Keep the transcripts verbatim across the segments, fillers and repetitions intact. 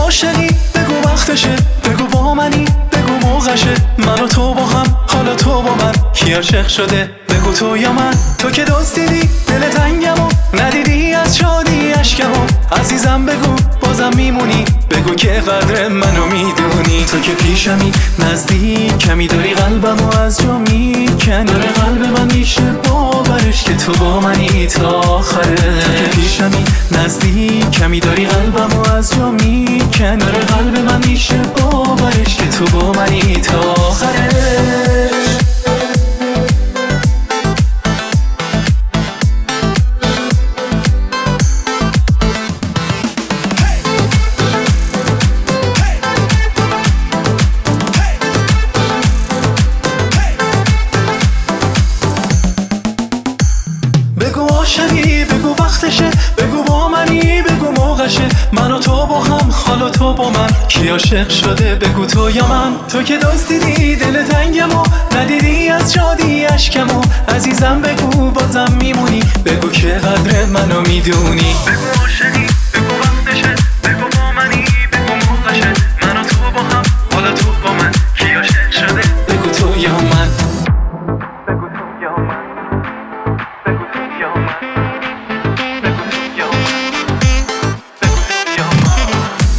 عاشقی بگو وقتشه، بگو با منی بگو موقعشه، من و تو با هم حالا تو با من کی عاشق شده بگو تو یا من. تو که دوست دیدی دل تنگمو ندیدی از شادی اشکمو عزیزم بگو بازم میمونی بگو که قدر منو میدونی. تو که پیشمی نزدیک کمی داری قلبمو از جا میکنی، داره قلب من میشه باورش که تو با منی تا آخره. تو که پیشمی نزدیک کمی داری قلبمو از جا میکنی، داره قلب من میشه باورش که تو با منی تا آخره. بگو عاشقی بگو وقتشه، بگو با منی بگو موقعشه، من و تو با هم حالا تو با من کی عاشق شده بگو تو یا من. تو که دوست دیدی دل تنگمو ندیدی از شادی اشکمو عزیزم بگو بازم میمونی بگو که قدر منو میدونی. بگو عاشقی بگو وقتشه، بگو با منی بگو موقعشه، من و تو با هم حالا تو با من کی عاشق شده بگو تو یا من. بگو تو یا من، بگو تو یا من، بگو تو یا من، بگو تو یا من.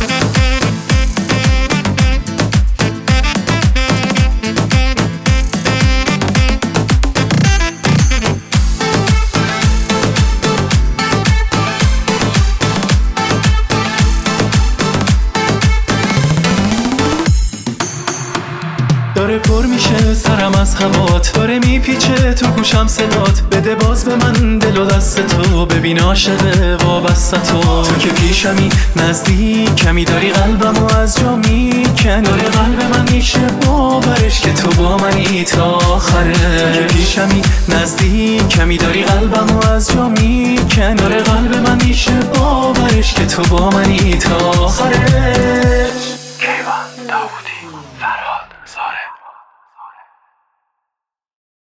داره پر میشه سرم از هوات، داره میپیچه تو گوشم صدات، بده باز به من دل و دست تو ببین عاشق وابسته تو. تو که پیشمی نزدیک کمی داری قلبمو از جا میکنی، داره قلب من میشه باورش که تو با منی تا آخره. تو که پیشمی نزدیک کمی داری قلبمو از جا میکنی، داره قلب من میشه باورش که تو با منی تا